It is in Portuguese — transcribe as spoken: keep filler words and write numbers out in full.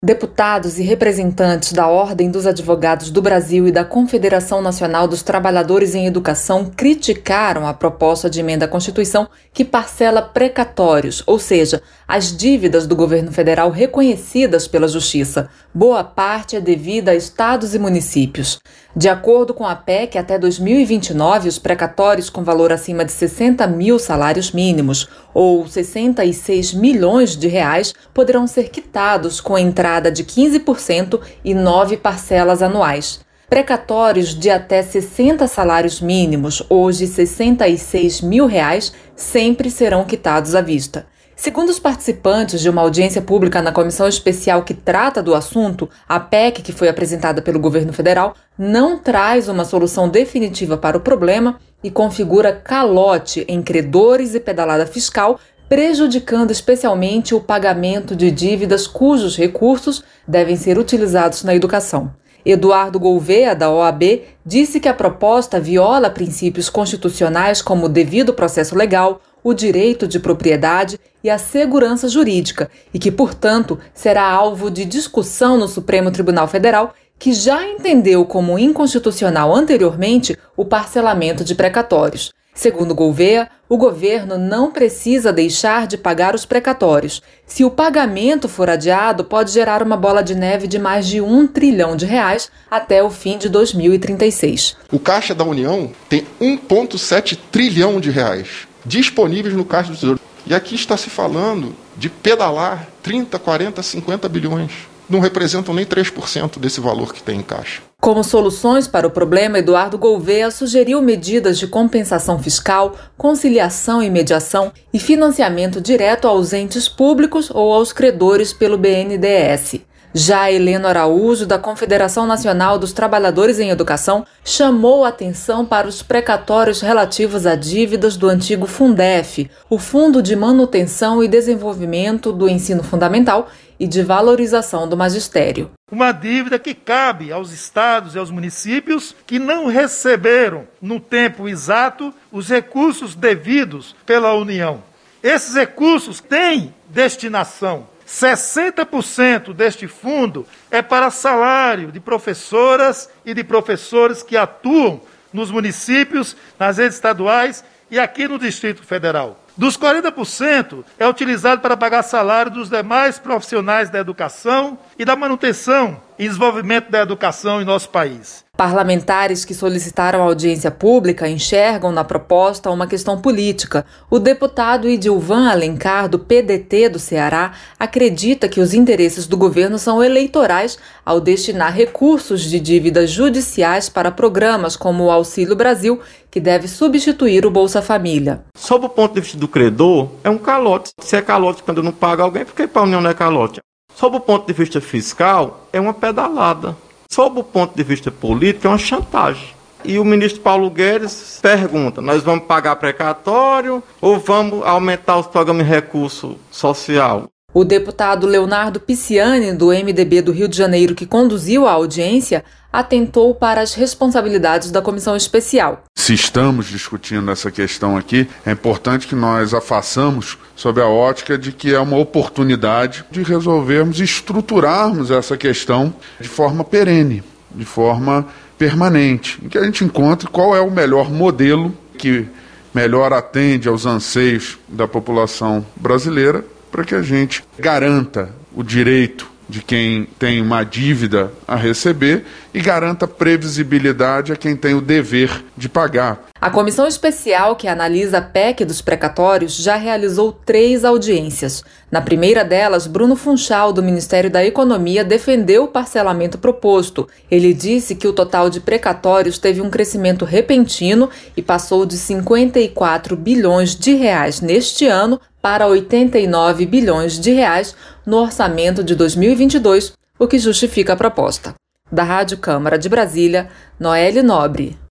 Deputados e representantes da Ordem dos Advogados do Brasil e da Confederação Nacional dos Trabalhadores em Educação criticaram a proposta de emenda à Constituição que parcela precatórios, ou seja, as dívidas do governo federal reconhecidas pela Justiça. Boa parte é devida a estados e municípios. De acordo com a P E C, até dois mil e vinte e nove, os precatórios com valor acima de sessenta mil salários mínimos, ou sessenta e seis milhões de reais, poderão ser quitados com entrada de quinze por cento e nove parcelas anuais. Precatórios de até sessenta salários mínimos, hoje sessenta e seis mil reais, sempre serão quitados à vista. Segundo os participantes de uma audiência pública na comissão especial que trata do assunto, a P E C, que foi apresentada pelo governo federal, não traz uma solução definitiva para o problema e configura calote em credores e pedalada fiscal, prejudicando especialmente o pagamento de dívidas cujos recursos devem ser utilizados na educação. Eduardo Gouveia, da O A B, disse que a proposta viola princípios constitucionais como o devido processo legal, o direito de propriedade e a segurança jurídica e que, portanto, será alvo de discussão no Supremo Tribunal Federal, que já entendeu como inconstitucional anteriormente o parcelamento de precatórios. Segundo Gouveia, o governo não precisa deixar de pagar os precatórios. Se o pagamento for adiado, pode gerar uma bola de neve de mais de um trilhão de reais até o fim de dois mil e trinta e seis. O Caixa da União tem um vírgula sete trilhão de reais disponíveis no Caixa do Tesouro. E aqui está se falando de pedalar trinta, quarenta, cinquenta bilhões. Não representam nem três por cento desse valor que tem em caixa. Como soluções para o problema, Eduardo Gouveia sugeriu medidas de compensação fiscal, conciliação e mediação e financiamento direto aos entes públicos ou aos credores pelo B N D E S. Já Heleno Araújo, da Confederação Nacional dos Trabalhadores em Educação, chamou a atenção para os precatórios relativos a dívidas do antigo Fundef, o Fundo de Manutenção e Desenvolvimento do Ensino Fundamental e de Valorização do Magistério. Uma dívida que cabe aos estados e aos municípios que não receberam, no tempo exato, os recursos devidos pela União. Esses recursos têm destinação. sessenta por cento deste fundo é para salário de professoras e de professores que atuam nos municípios, nas redes estaduais e aqui no Distrito Federal. Dos quarenta por cento é utilizado para pagar salário dos demais profissionais da educação e da manutenção e desenvolvimento da educação em nosso país. Parlamentares que solicitaram audiência pública enxergam na proposta uma questão política. O deputado Idilvan Alencar, do P D T do Ceará, acredita que os interesses do governo são eleitorais ao destinar recursos de dívidas judiciais para programas como o Auxílio Brasil, que deve substituir o Bolsa Família. Sob o ponto de vista do credor, é um calote. Se é calote quando não paga alguém, por que para a União não é calote? Sob o ponto de vista fiscal, é uma pedalada. Sob o ponto de vista político, é uma chantagem. E o ministro Paulo Guedes pergunta, nós vamos pagar precatório ou vamos aumentar os programas de recurso social? O deputado Leonardo Pisciani, do M D B do Rio de Janeiro, que conduziu a audiência, atentou para as responsabilidades da comissão especial. Se estamos discutindo essa questão aqui, é importante que nós a façamos sob a ótica de que é uma oportunidade de resolvermos e estruturarmos essa questão de forma perene, de forma permanente, em que a gente encontre qual é o melhor modelo que melhor atende aos anseios da população brasileira, para que a gente garanta o direito de quem tem uma dívida a receber e garanta previsibilidade a quem tem o dever de pagar. A comissão especial que analisa a P E C dos precatórios já realizou três audiências. Na primeira delas, Bruno Funchal, do Ministério da Economia, defendeu o parcelamento proposto. Ele disse que o total de precatórios teve um crescimento repentino e passou de cinquenta e quatro bilhões de reais neste ano para oitenta e nove bilhões de reais no orçamento de dois mil e vinte e dois, o que justifica a proposta. Da Rádio Câmara de Brasília, Noelle Nobre.